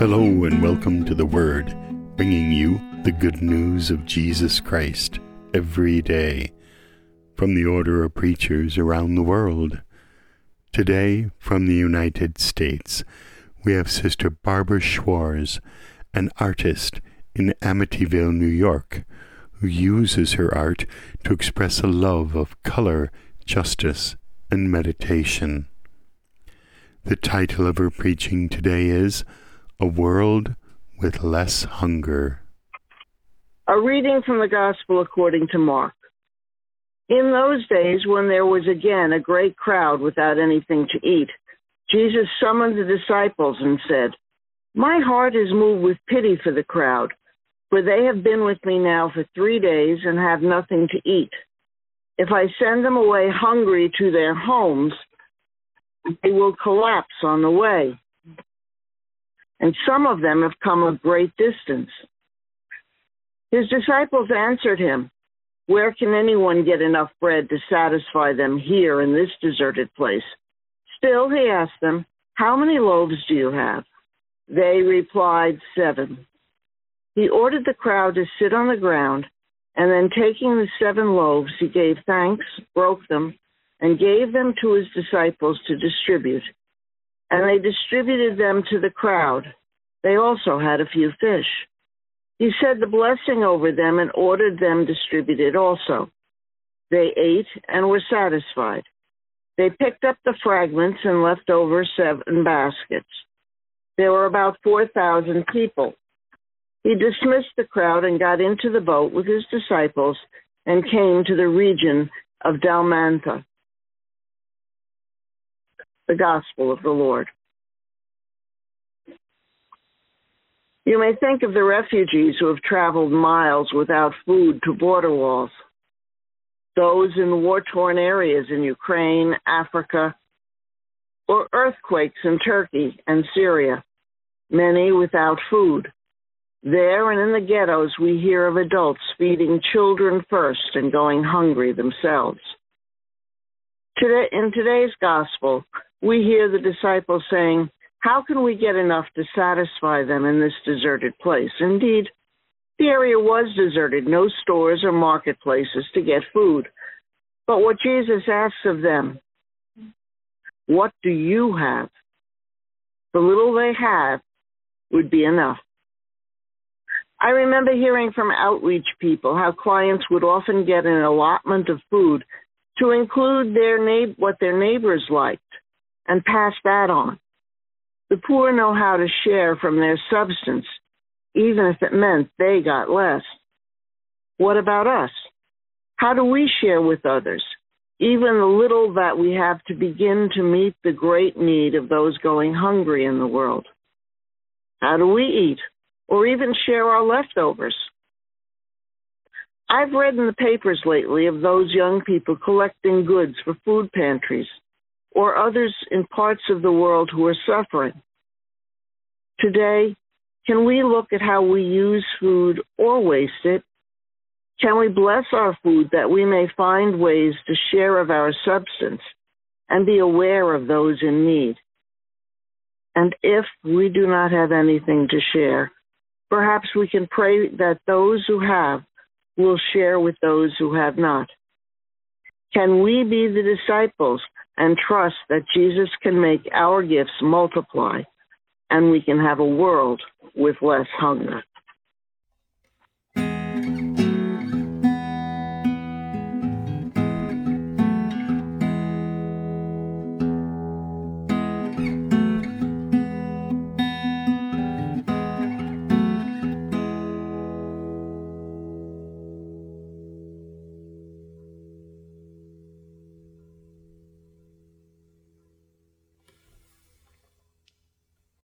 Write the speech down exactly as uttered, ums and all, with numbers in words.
Hello and welcome to The Word, bringing you the good news of Jesus Christ every day from the order of preachers around the world. Today, from the United States, we have Sister Barbara Schwarz, an artist in Amityville, New York, who uses her art to express a love of color, justice, and meditation. The title of her preaching today is A World with Less Hunger. A reading from the Gospel according to Mark. In those days, when there was again a great crowd without anything to eat, Jesus summoned the disciples and said, "My heart is moved with pity for the crowd, for they have been with me now for three days and have nothing to eat. If I send them away hungry to their homes, they will collapse on the way. And some of them have come a great distance." His disciples answered him, "Where can anyone get enough bread to satisfy them here in this deserted place?" Still, he asked them, "How many loaves do you have?" They replied, "Seven." He ordered the crowd to sit on the ground, and then taking the seven loaves, he gave thanks, broke them, and gave them to his disciples to distribute. And they distributed them to the crowd. They also had a few fish. He said the blessing over them and ordered them distributed also. They ate and were satisfied. They picked up the fragments and left over seven baskets. There were about four thousand people. He dismissed the crowd and got into the boat with his disciples and came to the region of Dalmanutha. The Gospel of the Lord. You may think of the refugees who have traveled miles without food to border walls, those in war-torn areas in Ukraine, Africa, or earthquakes in Turkey and Syria, many without food. There and in the ghettos, we hear of adults feeding children first and going hungry themselves. Today, in today's Gospel, we hear the disciples saying, "How can we get enough to satisfy them in this deserted place?" Indeed, the area was deserted, no stores or marketplaces to get food. But what Jesus asks of them, "What do you have?" The little they have would be enough. I remember hearing from outreach people how clients would often get an allotment of food to include their neigh- what their neighbors liked and pass that on. The poor know how to share from their substance, even if it meant they got less. What about us? How do we share with others, even the little that we have to begin to meet the great need of those going hungry in the world? How do we eat, or even share our leftovers? I've read in the papers lately of those young people collecting goods for food pantries, or others in parts of the world who are suffering. Today, can we look at how we use food or waste it? Can we bless our food that we may find ways to share of our substance and be aware of those in need? And if we do not have anything to share, perhaps we can pray that those who have will share with those who have not. Can we be the disciples and trust that Jesus can make our gifts multiply, and we can have a world with less hunger?